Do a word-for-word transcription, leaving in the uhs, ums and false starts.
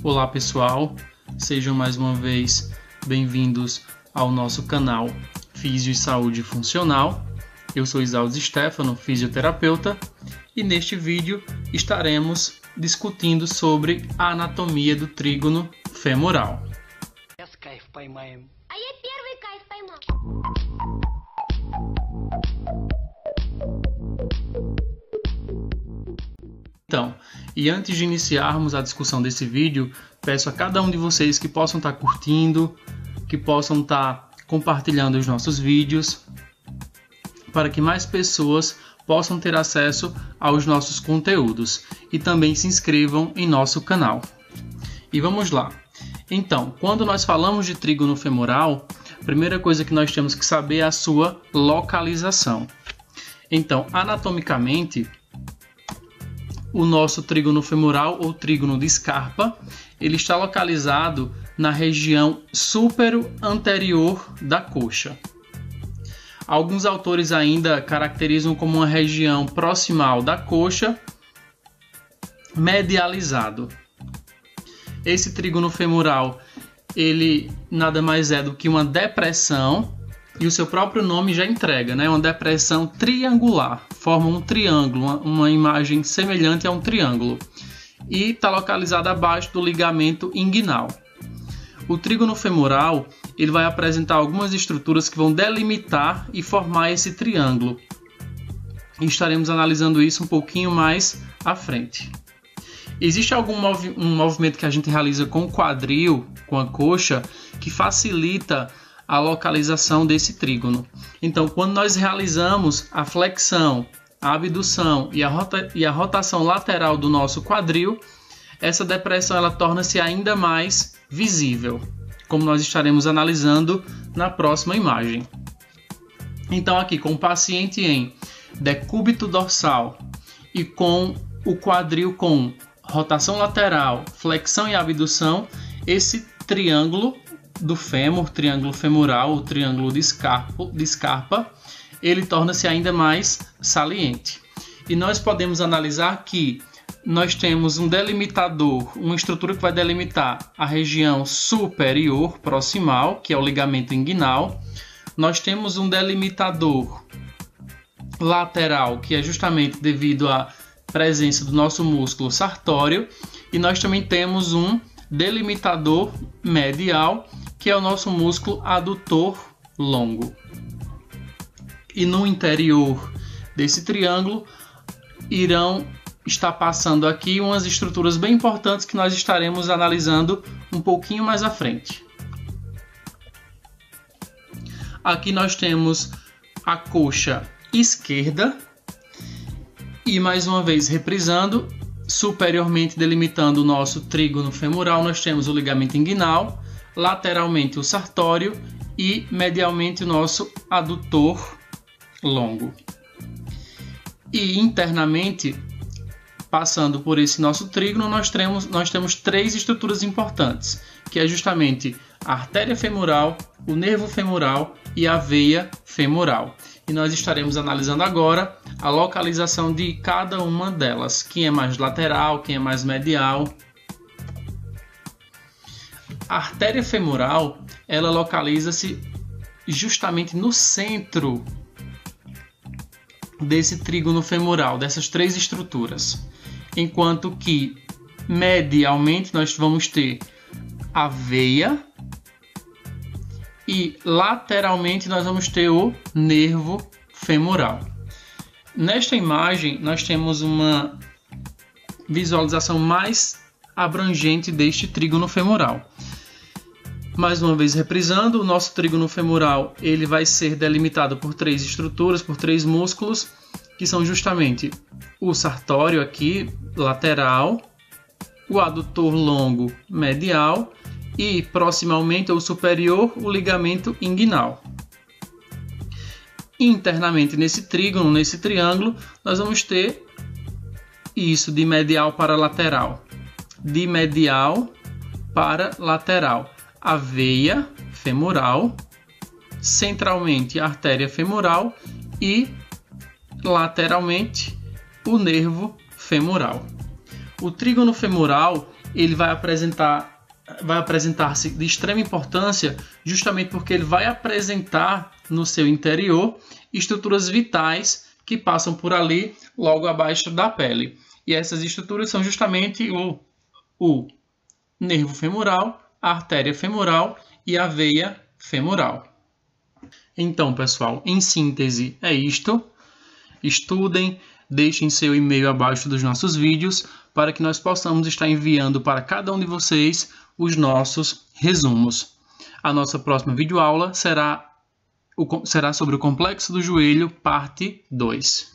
Olá pessoal, sejam mais uma vez bem-vindos ao nosso canal Físio e Saúde Funcional. Eu sou Isaldo Stefano, fisioterapeuta, e neste vídeo estaremos discutindo sobre a anatomia do trígono femoral. Então, e antes de iniciarmos a discussão desse vídeo, peço a cada um de vocês que possam estar curtindo, que possam estar compartilhando os nossos vídeos, para que mais pessoas possam ter acesso aos nossos conteúdos e também se inscrevam em nosso canal. E vamos lá. Então, quando nós falamos de trígono femoral, a primeira coisa que nós temos que saber é a sua localização. Então, anatomicamente, o nosso trígono femoral ou trígono de Scarpa, ele está localizado na região supero-anterior da coxa. Alguns autores ainda caracterizam como uma região proximal da coxa, medializado. Esse trígono femoral, ele nada mais é do que uma depressão, e o seu próprio nome já entrega, né? Uma depressão triangular, forma um triângulo, uma, uma imagem semelhante a um triângulo, e está localizada abaixo do ligamento inguinal. O trígono femoral, ele vai apresentar algumas estruturas que vão delimitar e formar esse triângulo, e estaremos analisando isso um pouquinho mais à frente. Existe algum movi- um movimento que a gente realiza com o quadril, com a coxa, que facilita a localização desse trígono. Então, quando nós realizamos a flexão, a abdução e a, rota e a rotação lateral do nosso quadril, essa depressão ela torna-se ainda mais visível, como nós estaremos analisando na próxima imagem. Então, aqui com o paciente em decúbito dorsal e com o quadril com rotação lateral, flexão e abdução, esse triângulo do fêmur, triângulo femoral, o triângulo de Scarpa, de Scarpa, ele torna-se ainda mais saliente. E nós podemos analisar que nós temos um delimitador, uma estrutura que vai delimitar a região superior proximal, que é o ligamento inguinal. Nós temos um delimitador lateral, que é justamente devido à presença do nosso músculo sartório, e nós também temos um delimitador medial, que é o nosso músculo adutor longo. E no interior desse triângulo irão estar passando aqui umas estruturas bem importantes que nós estaremos analisando um pouquinho mais à frente. Aqui nós temos a coxa esquerda e, mais uma vez reprisando, superiormente delimitando o nosso trígono femoral, nós temos o ligamento inguinal, lateralmente o sartório e medialmente o nosso adutor longo. E internamente, passando por esse nosso trígono, nós temos, nós temos três estruturas importantes, que é justamente a artéria femoral, o nervo femoral e a veia femoral. E nós estaremos analisando agora a localização de cada uma delas, quem é mais lateral, quem é mais medial. A artéria femoral, ela localiza-se justamente no centro desse trígono femoral, dessas três estruturas. Enquanto que medialmente nós vamos ter a veia e lateralmente nós vamos ter o nervo femoral. Nesta imagem nós temos uma visualização mais abrangente deste trígono femoral. Mais uma vez reprisando, o nosso trígono femoral ele vai ser delimitado por três estruturas, por três músculos, que são justamente o sartório aqui, lateral, o adutor longo, medial, e proximalmente ou superior, o ligamento inguinal. Internamente nesse trígono, nesse triângulo, nós vamos ter isso de medial para lateral, de medial para lateral, a veia femoral, centralmente a artéria femoral e lateralmente o nervo femoral. O trígono femoral ele vai apresentar, vai apresentar-se de extrema importância justamente porque ele vai apresentar no seu interior estruturas vitais que passam por ali, logo abaixo da pele. E essas estruturas são justamente o, o nervo femoral, a artéria femoral e a veia femoral. Então, pessoal, em síntese é isto. Estudem, deixem seu e-mail abaixo dos nossos vídeos para que nós possamos estar enviando para cada um de vocês os nossos resumos. A nossa próxima videoaula será, o, será sobre o complexo do joelho, parte dois.